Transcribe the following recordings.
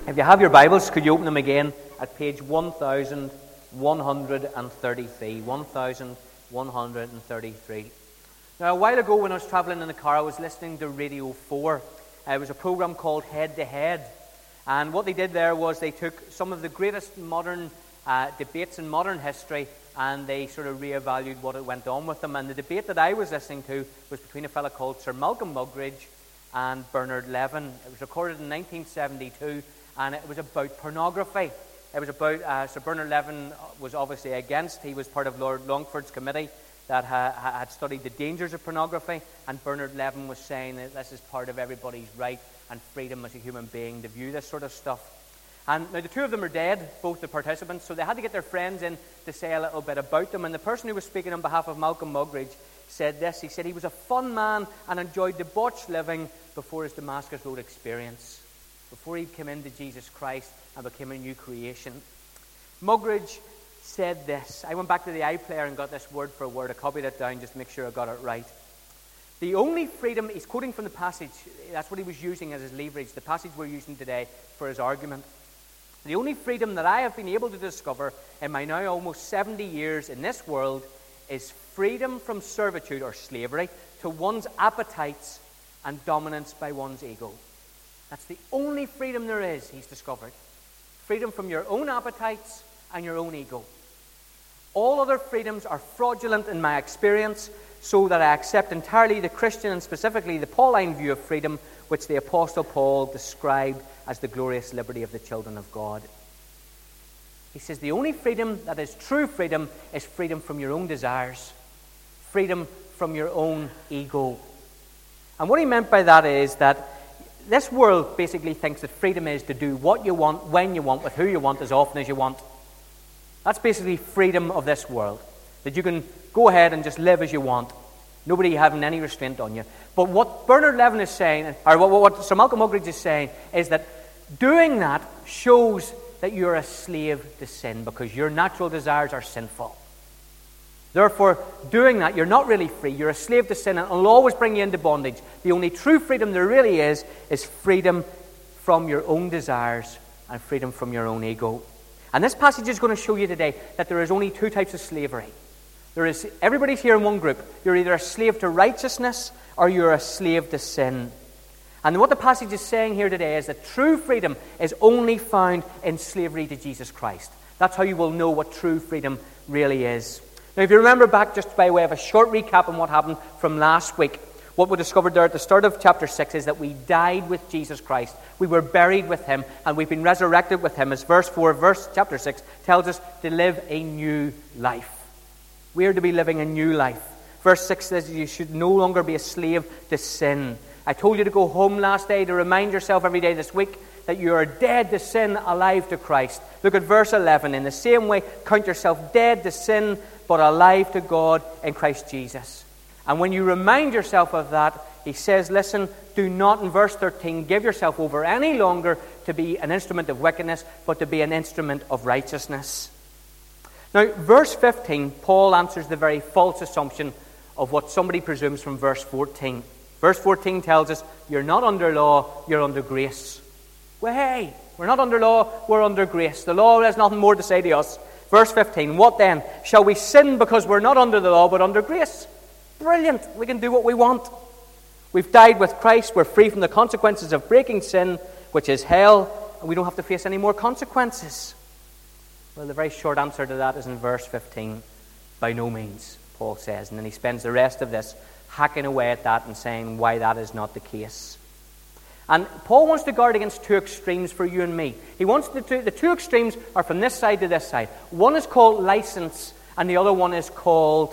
If you have your Bibles, could you open them again at page 1133? 1133. Now, a while ago when I was travelling in the car, I was listening to Radio 4. It was a program called Head to Head. And what they did there was they took some of the greatest modern debates in modern history and they sort of reevaluated what went on with them. And the debate that I was listening to was between a fellow called Sir Malcolm Muggeridge and Bernard Levin. It was recorded in 1972. And it was about pornography. It was about, Sir Bernard Levin was obviously against. He was part of Lord Longford's committee that had studied the dangers of pornography. And Bernard Levin was saying that this is part of everybody's right and freedom as a human being to view this sort of stuff. And now the two of them are dead, both the participants, so they had to get their friends in to say a little bit about them. And the person who was speaking on behalf of Malcolm Muggeridge said this. He said he was a fun man and enjoyed debauched living before his Damascus Road experience, before he came into Jesus Christ and became a new creation. Muggeridge said this. I went back to the iPlayer and got this word for word. I copied it down just to make sure I got it right. The only freedom, he's quoting from the passage, that's what he was using as his leverage, the passage we're using today for his argument. The only freedom that I have been able to discover in my now almost 70 years in this world is freedom from servitude or slavery to one's appetites and dominance by one's ego. That's the only freedom there is, he's discovered. Freedom from your own appetites and your own ego. All other freedoms are fraudulent in my experience, so that I accept entirely the Christian and specifically the Pauline view of freedom, which the Apostle Paul described as the glorious liberty of the children of God. He says the only freedom that is true freedom is freedom from your own desires, freedom from your own ego. And what he meant by that is that this world basically thinks that freedom is to do what you want, when you want, with who you want, as often as you want. That's basically freedom of this world. That you can go ahead and just live as you want. Nobody having any restraint on you. But what Bernard Levin is saying, or what Sir Malcolm Muggeridge is saying, is that doing that shows that you're a slave to sin because your natural desires are sinful. Therefore, doing that, you're not really free. You're a slave to sin, and it'll always bring you into bondage. The only true freedom there really is freedom from your own desires and freedom from your own ego. And this passage is going to show you today that there is only two types of slavery. Everybody's here in one group. You're either a slave to righteousness or you're a slave to sin. And what the passage is saying here today is that true freedom is only found in slavery to Jesus Christ. That's how you will know what true freedom really is. Now, if you remember back, just by way of a short recap on what happened from last week, what we discovered there at the start of chapter 6 is that we died with Jesus Christ. We were buried with him, and we've been resurrected with him, as verse 4 of chapter 6 tells us, to live a new life. We are to be living a new life. Verse 6 says you should no longer be a slave to sin. I told you to go home last day to remind yourself every day this week that you are dead to sin, alive to Christ. Look at verse 11. In the same way, count yourself dead to sin, but alive to God in Christ Jesus. And when you remind yourself of that, he says, listen, do not, in verse 13, give yourself over any longer to be an instrument of wickedness, but to be an instrument of righteousness. Now, verse 15, Paul answers the very false assumption of what somebody presumes from verse 14. Verse 14 tells us, you're not under law, you're under grace. Well, hey, we're not under law, we're under grace. The law has nothing more to say to us. Verse 15, what then? Shall we sin because we're not under the law, but under grace? Brilliant, we can do what we want. We've died with Christ, we're free from the consequences of breaking sin, which is hell, and we don't have to face any more consequences. Well, the very short answer to that is in verse 15. By no means, Paul says. And then he spends the rest of this hacking away at that and saying why that is not the case. And Paul wants to guard against two extremes for you and me. He wants the two extremes are from this side to this side. One is called license, and the other one is called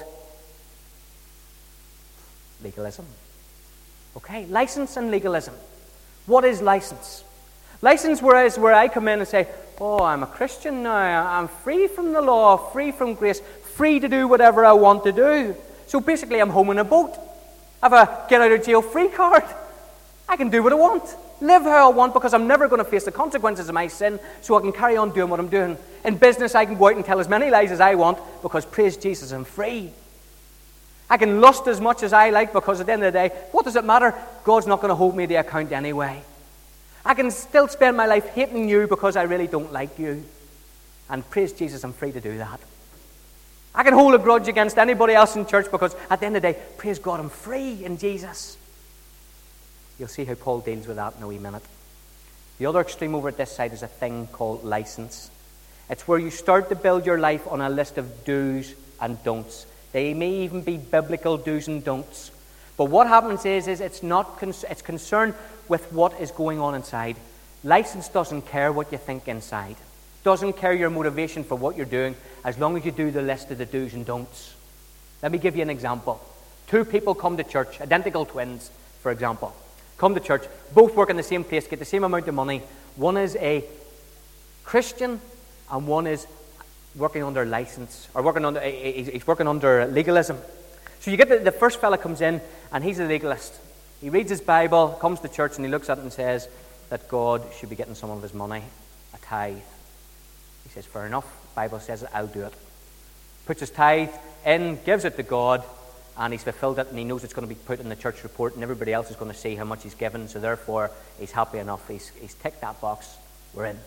legalism. Okay, license and legalism. What is license? License is where I come in and say, oh, I'm a Christian now. I'm free from the law, free from grace, free to do whatever I want to do. So basically, I'm home in a boat. I have a get-out-of-jail-free card. I can do what I want, live how I want, because I'm never going to face the consequences of my sin, so I can carry on doing what I'm doing. In business, I can go out and tell as many lies as I want, because, praise Jesus, I'm free. I can lust as much as I like, because at the end of the day, what does it matter? God's not going to hold me to account anyway. I can still spend my life hating you because I really don't like you. And praise Jesus, I'm free to do that. I can hold a grudge against anybody else in church because at the end of the day, praise God, I'm free in Jesus. You'll see how Paul deals with that in a wee minute. The other extreme over at this side is a thing called license. It's where you start to build your life on a list of do's and don'ts. They may even be biblical do's and don'ts. But what happens is it's concerned with what is going on inside. License doesn't care what you think inside. Doesn't care your motivation for what you're doing, as long as you do the list of the do's and don'ts. Let me give you an example. Two people come to church, identical twins, for example. Come to church, both work in the same place, get the same amount of money. One is a Christian and one is working under license, or he's working under legalism. So you get the first fella comes in and he's a legalist. He reads his Bible, comes to church, and he looks at it and says that God should be getting some of his money, a tithe. He says, fair enough, the Bible says it, I'll do it. Puts his tithe in, gives it to God, and he's fulfilled it, and he knows it's going to be put in the church report, and everybody else is going to see how much he's given, so therefore he's happy enough. He's ticked that box. We're in.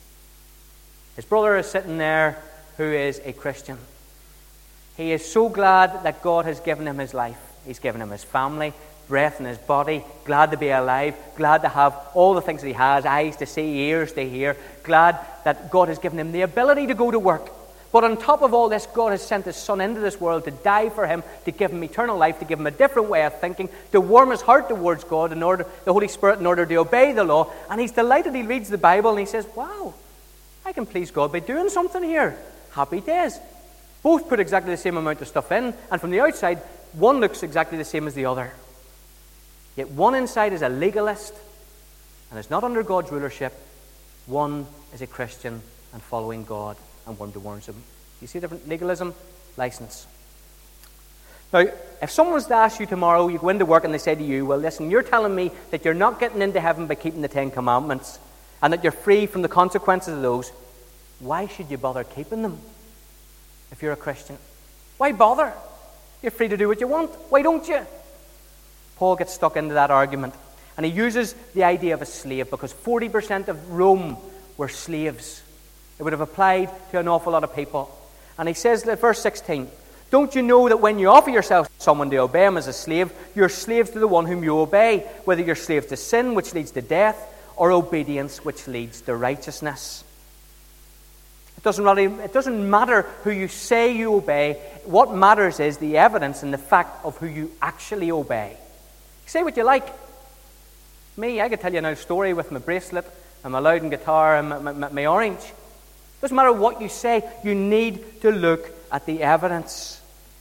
His brother is sitting there who is a Christian. He is so glad that God has given him his life. He's given him his family, breath in his body, glad to be alive, glad to have all the things that he has, eyes to see, ears to hear, glad that God has given him the ability to go to work. But on top of all this, God has sent his Son into this world to die for him, to give him eternal life, to give him a different way of thinking, to warm his heart towards God, the Holy Spirit, in order to obey the law. And he's delighted. He reads the Bible and he says, wow, I can please God by doing something here. Happy days. Both put exactly the same amount of stuff in, and from the outside, one looks exactly the same as the other. Yet one inside is a legalist and is not under God's rulership. One is a Christian and following God and one towards him. You see the different legalism, license. Now, if someone was to ask you tomorrow, you go into work and they say to you, well, listen, you're telling me that you're not getting into heaven by keeping the 10 Commandments and that you're free from the consequences of those, why should you bother keeping them if you're a Christian? Why bother? You're free to do what you want. Why don't you? Paul gets stuck into that argument. And he uses the idea of a slave because 40% of Rome were slaves. It would have applied to an awful lot of people. And he says in verse 16, don't you know that when you offer yourself to someone to obey him as a slave, you're slaves to the one whom you obey, whether you're slaves to sin, which leads to death, or obedience, which leads to righteousness. It doesn't matter who you say you obey. What matters is the evidence and the fact of who you actually obey. Say what you like. Me, I could tell you a story with my bracelet and my Loudon guitar and my orange. Doesn't matter what you say. You need to look at the evidence.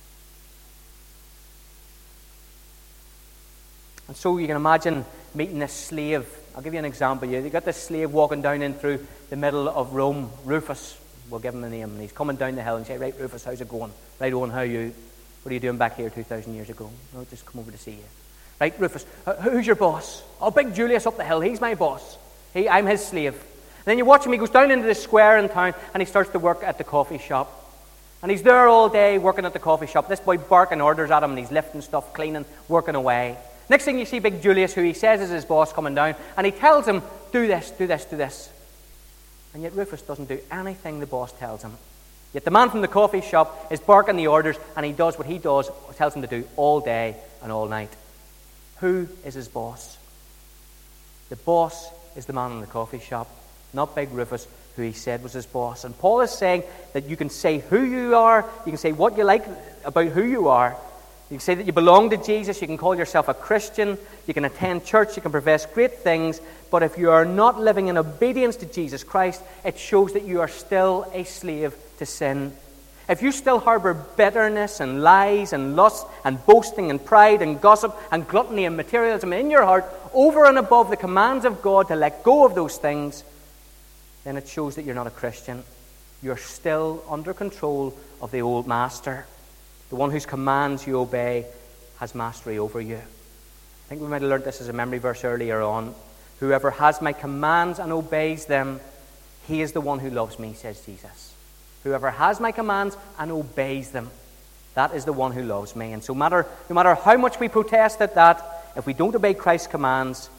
And so you can imagine meeting this slave. I'll give you an example. You got this slave walking down in through the middle of Rome, Rufus. We'll give him a name. And he's coming down the hill and say, right, Rufus, how's it going? Right, Owen, how are you? What are you doing back here 2,000 years ago? No, just come over to see you. Right, Rufus, who's your boss? Oh, big Julius up the hill. He's my boss. I'm his slave. And then you watch him. He goes down into the square in town and he starts to work at the coffee shop. And he's there all day working at the coffee shop. This boy barking orders at him and he's lifting stuff, cleaning, working away. Next thing you see big Julius, who he says is his boss, coming down, and he tells him, do this, do this, do this. And yet Rufus doesn't do anything the boss tells him. Yet the man from the coffee shop is barking the orders, and he does what he does, tells him to do all day and all night. Who is his boss? The boss is the man in the coffee shop, not big Rufus, who he said was his boss. And Paul is saying that you can say who you are, you can say what you like about who you are. You can say that you belong to Jesus, you can call yourself a Christian, you can attend church, you can profess great things, but if you are not living in obedience to Jesus Christ, it shows that you are still a slave to sin. If you still harbor bitterness and lies and lust and boasting and pride and gossip and gluttony and materialism in your heart over and above the commands of God to let go of those things, then it shows that you're not a Christian. You're still under control of the old master. The one whose commands you obey has mastery over you. I think we might have learned this as a memory verse earlier on. Whoever has my commands and obeys them, he is the one who loves me, says Jesus. Whoever has my commands and obeys them, that is the one who loves me. And so no matter how much we protest at that, if we don't obey Christ's commands,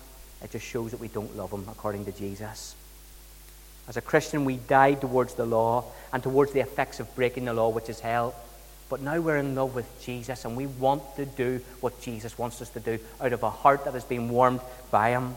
it just shows that we don't love him according to Jesus. As a Christian, we died towards the law and towards the effects of breaking the law, which is hell. But now we're in love with Jesus, and we want to do what Jesus wants us to do out of a heart that has been warmed by him.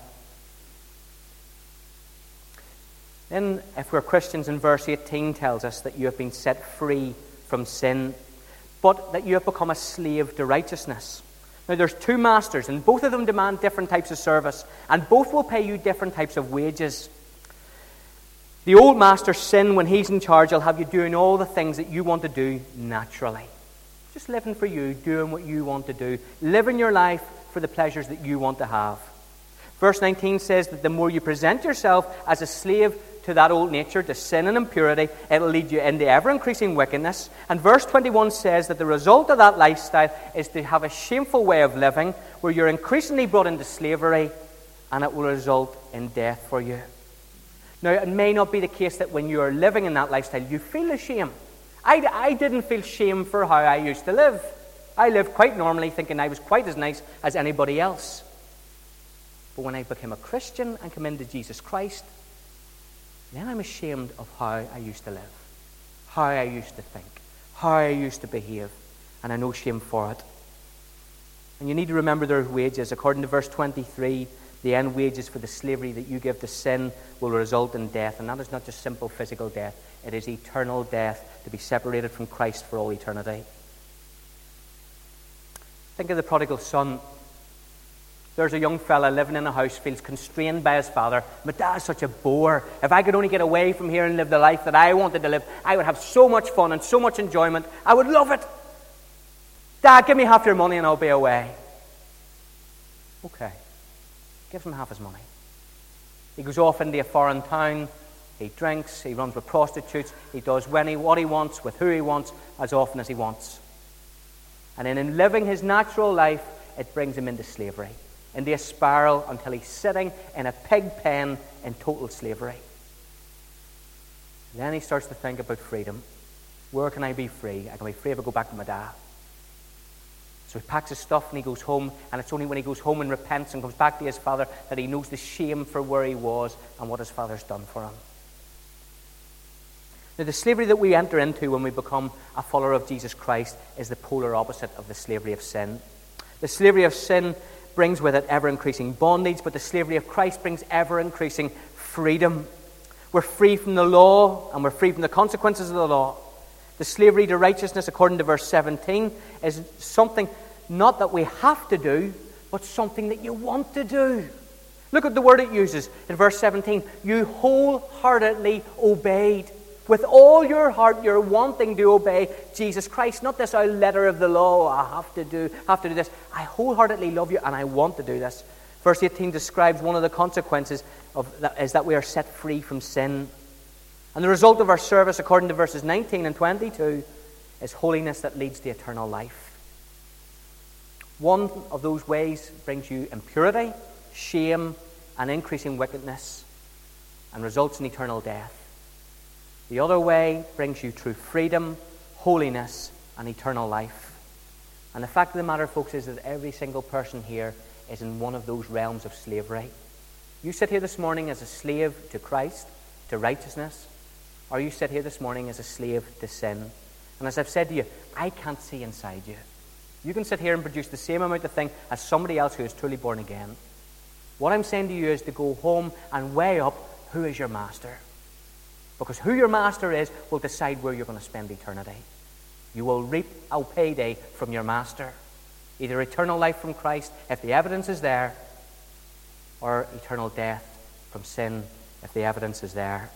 Then, if we're Christians, in verse 18 tells us that you have been set free from sin, but that you have become a slave to righteousness. Now, there's two masters, and both of them demand different types of service, and both will pay you different types of wages. The old master, sin, when he's in charge, will have you doing all the things that you want to do naturally. Just living for you, doing what you want to do, living your life for the pleasures that you want to have. Verse 19 says that the more you present yourself as a slave to that old nature, to sin and impurity, it'll lead you into ever-increasing wickedness. And verse 21 says that the result of that lifestyle is to have a shameful way of living where you're increasingly brought into slavery, and it will result in death for you. Now, it may not be the case that when you are living in that lifestyle, you feel ashamed. I didn't feel shame for how I used to live. I lived quite normally, thinking I was quite as nice as anybody else. But when I became a Christian and came into Jesus Christ, then I'm ashamed of how I used to live, how I used to think, how I used to behave, and I know shame for it. And you need to remember their wages. According to verse 23, the end wages for the slavery that you give to sin will result in death. And that is not just simple physical death. It is eternal death, to be separated from Christ for all eternity. Think of the prodigal son. There's a young fella living in a house, feels constrained by his father. My dad's such a bore. If I could only get away from here and live the life that I wanted to live, I would have so much fun and so much enjoyment. I would love it. Dad, give me half your money and I'll be away. Okay. Gives him half his money. He goes off into a foreign town. He drinks. He runs with prostitutes. He does what he wants, with who he wants, as often as he wants. And then in living his natural life, it brings him into slavery, into a spiral, until he's sitting in a pig pen in total slavery. Then he starts to think about freedom. Where can I be free? I can be free if I go back to my dad. So he packs his stuff and he goes home, and it's only when he goes home and repents and comes back to his father that he knows the shame for where he was and what his father's done for him. Now, the slavery that we enter into when we become a follower of Jesus Christ is the polar opposite of the slavery of sin. The slavery of sin brings with it ever-increasing bondage, but the slavery of Christ brings ever-increasing freedom. We're free from the law, and we're free from the consequences of the law. The slavery to righteousness, according to verse 17, is something not that we have to do, but something that you want to do. Look at the word it uses in verse 17. You wholeheartedly obeyed. With all your heart, you're wanting to obey Jesus Christ. Not this letter of the law, I have to do this. I wholeheartedly love you and I want to do this. Verse 18 describes one of the consequences of that is that we are set free from sin. And the result of our service, according to verses 19 and 22, is holiness that leads to eternal life. One of those ways brings you impurity, shame, and increasing wickedness, and results in eternal death. The other way brings you true freedom, holiness, and eternal life. And the fact of the matter, folks, is that every single person here is in one of those realms of slavery. You sit here this morning as a slave to Christ, to righteousness, or you sit here this morning as a slave to sin. And as I've said to you, I can't see inside you. You can sit here and produce the same amount of thing as somebody else who is truly born again. What I'm saying to you is to go home and weigh up who is your master. Because who your master is will decide where you're going to spend eternity. You will reap a payday from your master. Either eternal life from Christ, if the evidence is there, or eternal death from sin, if the evidence is there.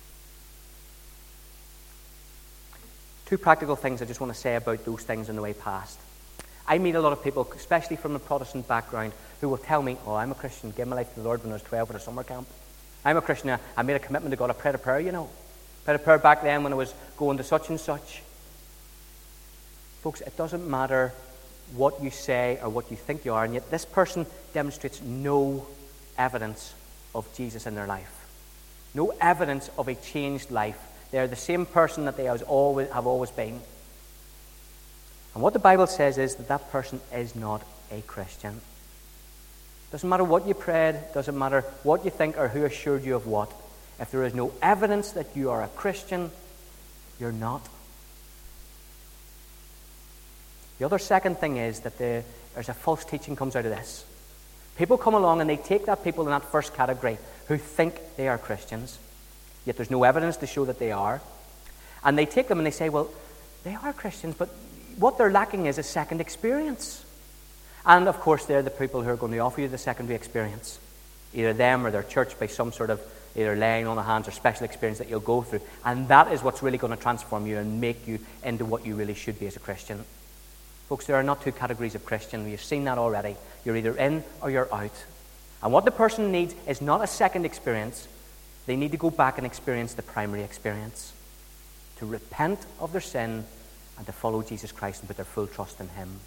Two practical things I just want to say about those things on the way past. I meet a lot of people, especially from a Protestant background, who will tell me, I'm a Christian, gave my life to the Lord when I was 12 at a summer camp. I'm a Christian, I made a commitment to God, I prayed a prayer, Prayed a prayer back then when I was going to such and such. Folks, it doesn't matter what you say or what you think you are, and yet this person demonstrates no evidence of Jesus in their life. No evidence of a changed life. They are the same person that they have always been. And what the Bible says is that that person is not a Christian. Doesn't matter what you prayed, doesn't matter what you think or who assured you of what. If there is no evidence that you are a Christian, you're not. The other second thing is that there's a false teaching comes out of this. People come along and they take that people in that first category who think they are Christians, yet there's no evidence to show that they are. And they take them and they say, well, they are Christians, but what they're lacking is a second experience. And of course, they're the people who are going to offer you the secondary experience. Either them or their church by some sort of either laying on the hands or special experience that you'll go through. And that is what's really going to transform you and make you into what you really should be as a Christian. Folks, there are not two categories of Christian. You've seen that already. You're either in or you're out. And what the person needs is not a second experience. They need to go back and experience the primary experience. To repent of their sin and to follow Jesus Christ and put their full trust in Him.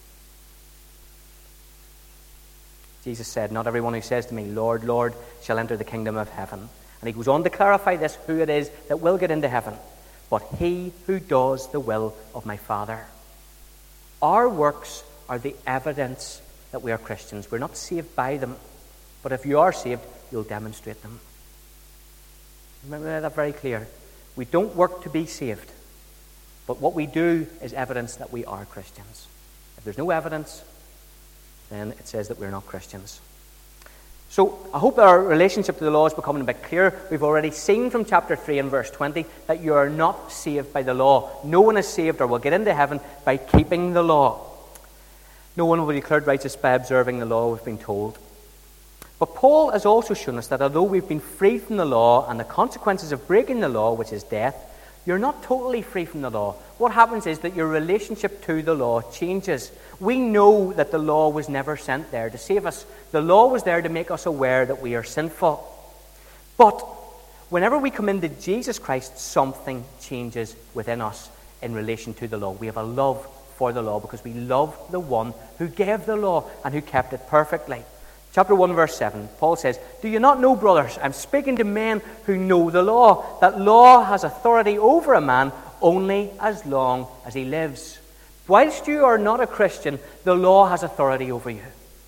Jesus said, not everyone who says to me, Lord, Lord, shall enter the kingdom of heaven. And He goes on to clarify this, who it is that will get into heaven. But he who does the will of my Father. Our works are the evidence that we are Christians. We're not saved by them. But if you are saved, you'll demonstrate them. Remember that very clear. We don't work to be saved. But what we do is evidence that we are Christians. If there's no evidence, then it says that we're not Christians. So I hope that our relationship to the law is becoming a bit clearer. We've already seen from chapter 3 and verse 20 that you are not saved by the law. No one is saved or will get into heaven by keeping the law. No one will be declared righteous by observing the law, we've been told. But Paul has also shown us that although we've been freed from the law and the consequences of breaking the law, which is death, you're not totally free from the law. What happens is that your relationship to the law changes. We know that the law was never sent there to save us. The law was there to make us aware that we are sinful. But whenever we come into Jesus Christ, something changes within us in relation to the law. We have a love for the law because we love the one who gave the law and who kept it perfectly. Chapter 1, verse 7, Paul says, do you not know, brothers, I'm speaking to men who know the law, that law has authority over a man only as long as he lives. Whilst you are not a Christian, the law has authority over you.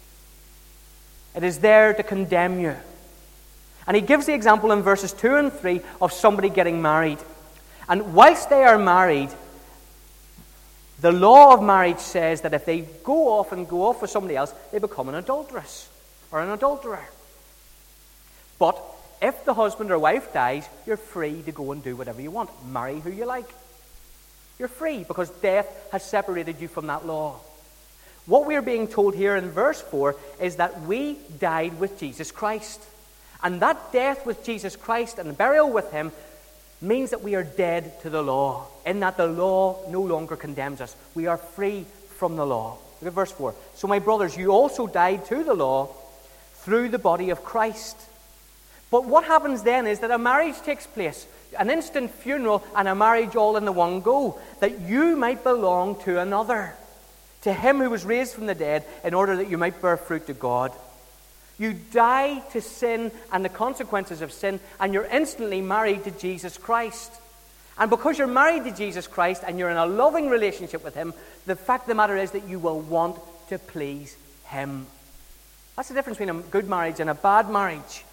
It is there to condemn you. And he gives the example in verses 2 and 3 of somebody getting married. And whilst they are married, the law of marriage says that if they go off with somebody else, they become an adulteress or an adulterer. But if the husband or wife dies, you're free to go and do whatever you want. Marry who you like. You're free because death has separated you from that law. What we're being told here in verse 4 is that we died with Jesus Christ. And that death with Jesus Christ and the burial with Him means that we are dead to the law, in that the law no longer condemns us. We are free from the law. Look at verse 4. So my brothers, you also died to the law through the body of Christ. But what happens then is that a marriage takes place, an instant funeral and a marriage all in the one go, that you might belong to another, to Him who was raised from the dead, in order that you might bear fruit to God. You die to sin and the consequences of sin, and you're instantly married to Jesus Christ. And because you're married to Jesus Christ and you're in a loving relationship with Him, the fact of the matter is that you will want to please Him. That's the difference between a good marriage and a bad marriage.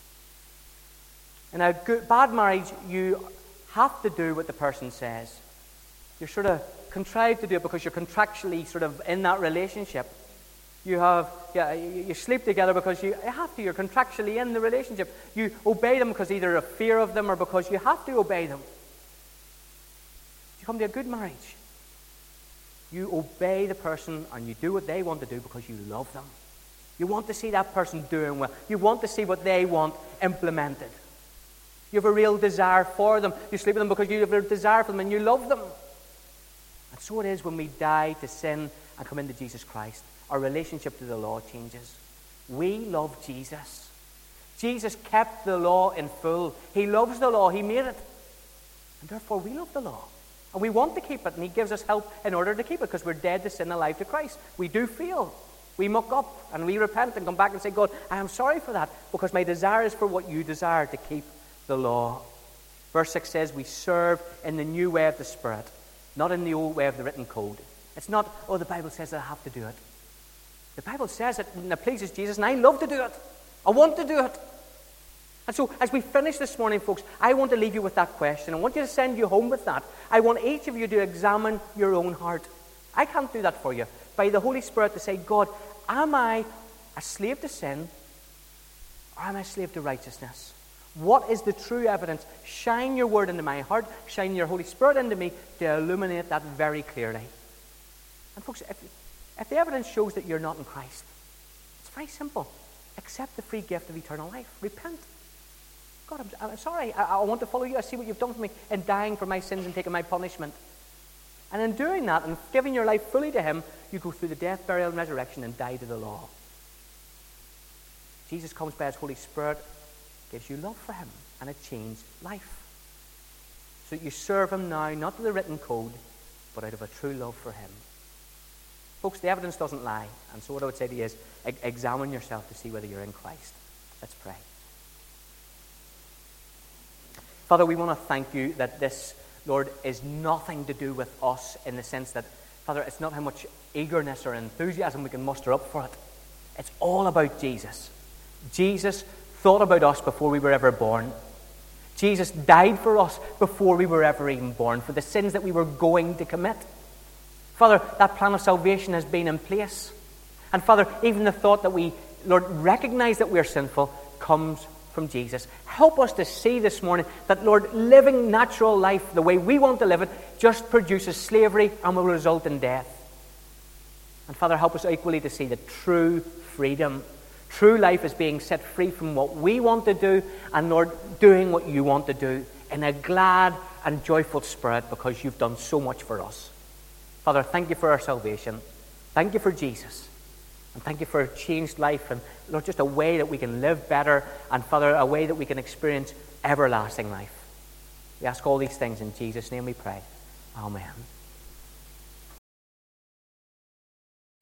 In a bad marriage, you have to do what the person says. You're sort of contrived to do it because you're contractually sort of in that relationship. You sleep together because you have to. You're contractually in the relationship. You obey them because either of fear of them or because you have to obey them. You come to a good marriage. You obey the person and you do what they want to do because you love them. You want to see that person doing well. You want to see what they want implemented. You have a real desire for them. You sleep with them because you have a desire for them and you love them. And so it is when we die to sin and come into Jesus Christ. Our relationship to the law changes. We love Jesus. Jesus kept the law in full. He loves the law. He made it. And therefore we love the law. And we want to keep it. And He gives us help in order to keep it because we're dead to sin, alive to Christ. We do fail. We muck up and we repent and come back and say, God, I am sorry for that because my desire is for what you desire, to keep the law. Verse 6 says we serve in the new way of the Spirit, not in the old way of the written code. It's not, oh, the Bible says that I have to do it. The Bible says it, and it pleases Jesus, and I love to do it. I want to do it. And so, as we finish this morning, folks, I want to leave you with that question. I want you to send you home with that. I want each of you to examine your own heart. I can't do that for you. By the Holy Spirit to say, God, am I a slave to sin, or am I a slave to righteousness? What is the true evidence? Shine your word into my heart. Shine your Holy Spirit into me to illuminate that very clearly. And folks, if the evidence shows that you're not in Christ, it's very simple. Accept the free gift of eternal life. Repent. God, I'm sorry. I want to follow you. I see what you've done for me in dying for my sins and taking my punishment. And in doing that and giving your life fully to Him, you go through the death, burial, and resurrection and die to the law. Jesus comes by His Holy Spirit, gives you love for Him, and a changed life. So that you serve Him now, not to the written code, but out of a true love for Him. Folks, the evidence doesn't lie. And so what I would say to you is, examine yourself to see whether you're in Christ. Let's pray. Father, we want to thank you that this, Lord, is nothing to do with us in the sense that, Father, it's not how much eagerness or enthusiasm we can muster up for it. It's all about Jesus. Jesus thought about us before we were ever born. Jesus died for us before we were ever even born, for the sins that we were going to commit. Father, that plan of salvation has been in place. And Father, even the thought that we, Lord, recognize that we are sinful comes from Jesus. Help us to see this morning that, Lord, living natural life the way we want to live it just produces slavery and will result in death. And Father, help us equally to see that true freedom, true life is being set free from what we want to do and, Lord, doing what you want to do in a glad and joyful spirit because you've done so much for us. Father, thank you for our salvation. Thank you for Jesus. And thank you for a changed life and, Lord, just a way that we can live better and, Father, a way that we can experience everlasting life. We ask all these things in Jesus' name we pray. Amen.